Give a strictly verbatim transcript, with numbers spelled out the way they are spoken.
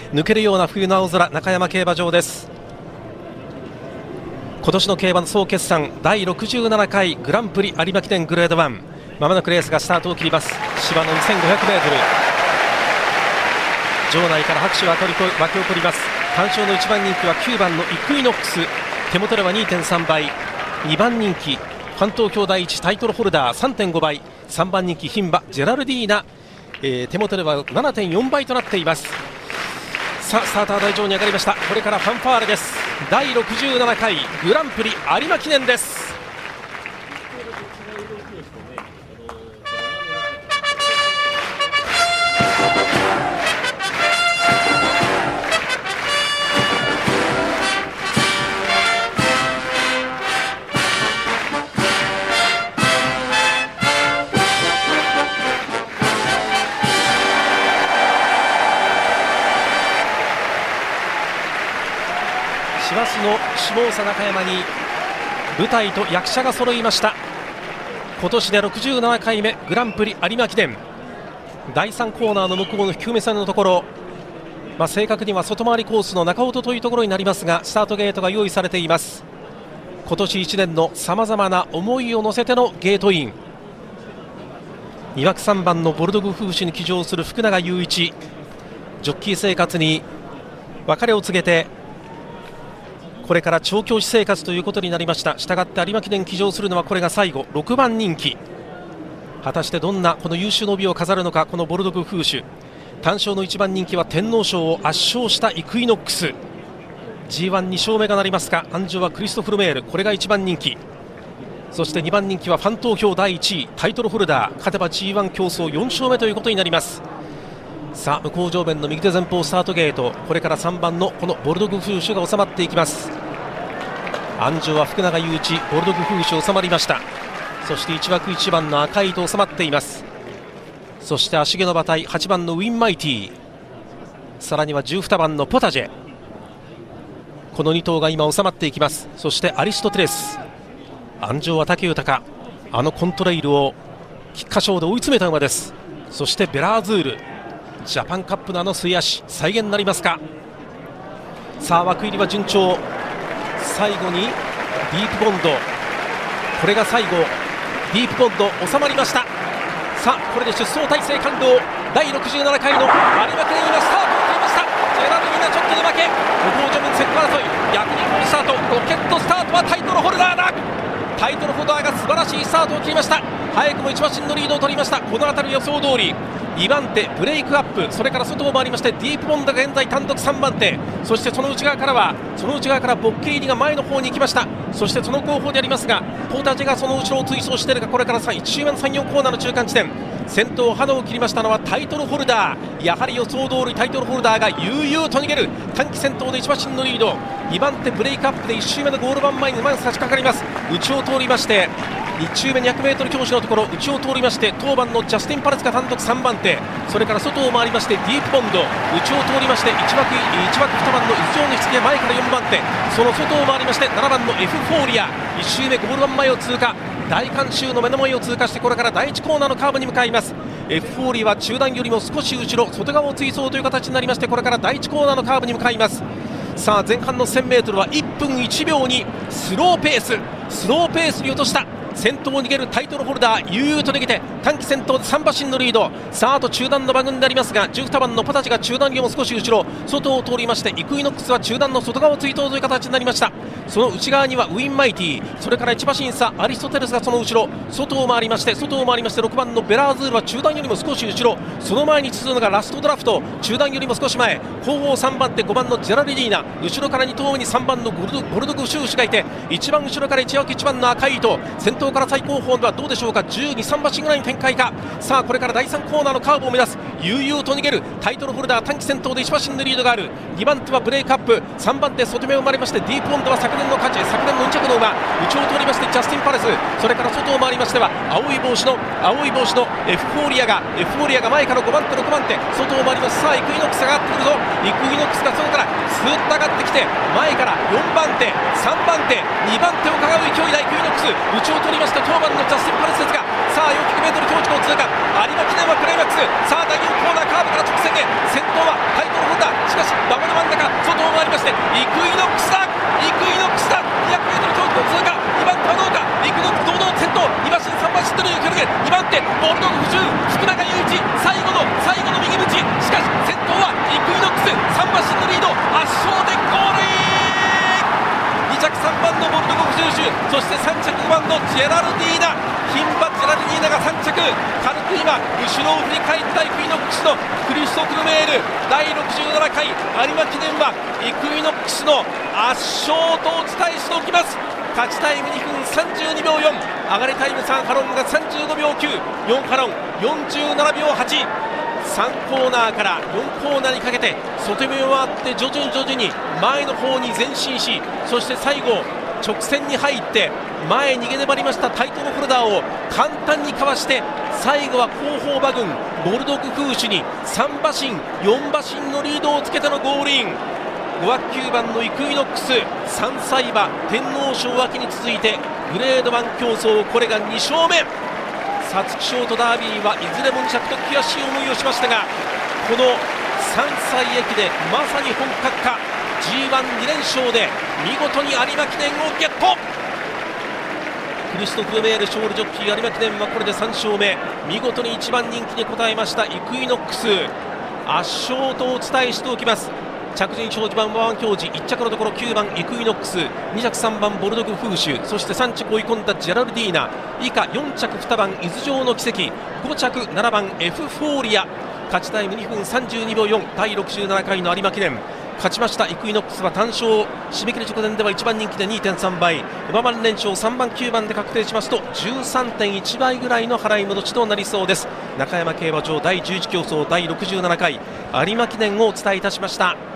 抜けるような冬の青空、中山競馬場です。今年の競馬の総決算だいろくじゅうななかいグランプリ有馬記念グレードワン、まもなくレースがスタートを切ります。芝の にせんごひゃくメートル、場内から拍手が沸き起こります。単勝のいちばん人気はきゅうばんのイクイノックス、手元では にてんさんばい、にばん人気ファン東京第一タイトルホルダー さんてんごばい、さんばん人気牝馬ジェラルディーナ、えー、手元では ななてんよんばいとなっています。さあスターター台上に上がりました。これからファンファーレです。だいろくじゅうななかいグランプリ有馬記念です。師走の下総中山に舞台と役者が揃いました。今年でろくじゅうななかいめグランプリ有馬記念、だいさんコーナーの向こうの低め線のところ、まあ、正確には外回りコースの中音というところになりますが、スタートゲートが用意されています。今年いちねんのさまざまな思いを乗せてのゲートイン、に枠さんばんのボルドグフーシュに騎乗する福永雄一、ジョッキー生活に別れを告げてこれから調教師生活ということになりました。したがって有馬記念騎乗するのはこれが最後、ろくばん人気。果たしてどんなこの優秀の帯を飾るのか、このボルドグフーシュ。単勝のいちばん人気は天皇賞を圧勝したイクイノックス、 ジーワンに 勝目がなりますか。安城はクリストフルメール、これがいちばん人気。そしてにばん人気はファン東京だいいちタイトルホルダー、勝てば ジーワン 競争よん勝目ということになります。さあ向こう上面の右手前方スタートゲート、これからさんばんのこのボルドグフーシュが収まっていきます。安城は福永雄一、ボルドグフーシュ収まりました。そしていち枠いちばんの赤い糸収まっています。そして足毛の馬体はちばんのウィンマイティ、さらにはじゅうにばんのポタジェ、このに頭が今収まっていきます。そしてアリストテレス、安城は武豊、あのコントレイルを菊花賞で追い詰めた馬です。そしてベラーズール、ジャパンカップのあの末脚再現になりますか。さあ枠入りは順調、最後にディープボンド、これが最後ディープボンド収まりました。さあこれで出走体制完了、だいろくじゅうななかいの有馬記念今スタートを切りました。ジェラルディーナちょっとで負け、向こうジョブン先頭争い、逆に好スタート、ロケットスタートはタイトルホルダーだ。タイトルホルダーが素晴らしいスタートを切りました。早くもいち馬身のリードを取りました。この辺り予想通りにばん手ブレイクアップ、それから外を回りましてディープボンドが現在単独さんばん手、そしてその内側からはその内側からボッケリーニが前の方に行きました。そしてその後方でありますがポータージェがその後ろを追走しているが、これからいち周目のさん、よんコーナーの中間地点、先頭花を切りましたのはタイトルホルダー。やはり予想通りタイトルホルダーが悠々と逃げる。短期先頭でいち馬身のリード、にばん手ブレイクアップでいち周目のゴール板前にまず差し掛かります。内を通りましてに周目 にひゃくメートル 教師のところ、内を通りまして当番のジャスティン・パレスが単独さんばん手、それから外を回りましてディープボンド、内を通りましていち枠いち枠にばんの伊豆城の出現前からよんばん手、その外を回りましてななばんのエフフォーリア、いち周目ゴール板前を通過、大観衆の目の前を通過してこれからだいいちコーナーのカーブに向かいます。エフフォーリアは中段よりも少し後ろ、外側を追走という形になりまして、これからだいいちコーナーのカーブに向かいます。さあ前半の せんメートル はいっぷんいちびょうにスローペーススローペースに落とした。先頭を逃げるタイトルホルダー、悠々と逃げて短期先頭でさん馬身のリード。さああと中段の馬群でありますが、じゅうにばんのポタジが中段よりも少し後ろ、外を通りましてイクイノックスは中段の外側を追走という形になりました。その内側にはウィンマイティ、それからいち馬身差アリストテレスがその後ろ、外を回りまして外を回りましてろくばんのベラーズールは中段よりも少し後ろ、その前に続くのがラストドラフト、中段よりも少し前、後方さんばん手ごばんのジェラルディーナ、後ろからに頭目にさんばんのボルドボルドグシューシュがいて、一番後ろからいち枠いちばんの赤い糸、先頭から最後方ではどうでしょうか、じゅうに、さん馬身ぐらいの展開か。さあこれからだいさんコーナーのカーブを目指す、悠々と逃げるタイトルホルダー、短期先頭でいち馬身のリードがある。にばん手はブレイクアップ、さんばん手外目を回りましてディープボンドは昨年の勝ち、昨年のに着の馬、内を通りましてジャスティン・パレス、それから外を回りましては青い帽子の青い帽子のエフフォーリアがエフフォーリアが前からごばん手ろくばん手、外を回ります。さあイクイノックスが上がってくるぞ、イクイノックスが外からスーッと上がってきて前からよんばん手さんばん手にばん手をかがう勢いだ。イクイノックス内を通りまして当番のジャスティン・パレスですが、さあよんひゃくメートル強地を通過、有馬記念はクライマックス。さあだいよんコーナーカーブから直線へ、先頭はタイトルホルダー、 しかし馬場の真ん中外を回りましてイクイノックスだイクイノックスだ にひゃくメートル 遠くを通過にばん手はどうかイクイノックス堂々先頭にばん手さんばんシットルに広げにばん手ボルドグ不十福永祐一最後の最後の右縁しかし先頭はイクイノックスさんばんシットリード圧勝でゴールインに着さんばんのボルドグ不十種そしてさん着ごばんのジェラルディーナ牝馬ジェラルディーナがさん着軽く今後ろを振り返ったイクイノックスのクリストフルメールだいろくじゅうななかい有馬記念はイクイノックスの圧勝とお伝えしておきます。勝ちタイムにふんさんじゅうにびょうよん上がりタイムさんハロンがさんじゅうごびょうきゅうよんハロンよんじゅうななびょうはちさんコーナーからよんコーナーにかけて外目を回って徐々に徐々に前の方に前進しそして最後直線に入って前逃げ粘りましたタイトルホルダーを簡単にかわして最後は後方馬群ボルドグフーシュにさんばしんよんばしんのリードをつけてのゴールインごわくきゅうばんのイクイノックスさんさい馬天皇賞秋に続いてグレードワン競争これがにしょうめ皐月賞とダービーはいずれもに着と悔しい思いをしましたがこのさんさい駅でまさに本格化 ジーワンに 連勝で見事に有馬記念をゲットクリストフルメール勝利ジョッキー有馬記念はこれでさんしょうめ見事にいちばん人気に応えましたイクイノックス圧勝とお伝えしておきます。着順表示板ワン表示いっ着のところきゅうばんイクイノックスに着さんばんボルドグフーシュそしてさん着追い込んだジェラルディーナ以下よん着にばん伊豆城の奇跡ご着ななばんエフフォーリア勝ちタイムにふんさんじゅうにびょうよんだいろくじゅうななかいの有馬記念勝ちましたイクイノックスは単勝締め切り直前ではいちばん人気で にてんさんばい馬番連勝さんばんきゅうばんで確定しますと じゅうさんてんいちばいぐらいの払い戻しとなりそうです。中山競馬場だいじゅういち競争だいろくじゅうななかい有馬記念をお伝えいたしました。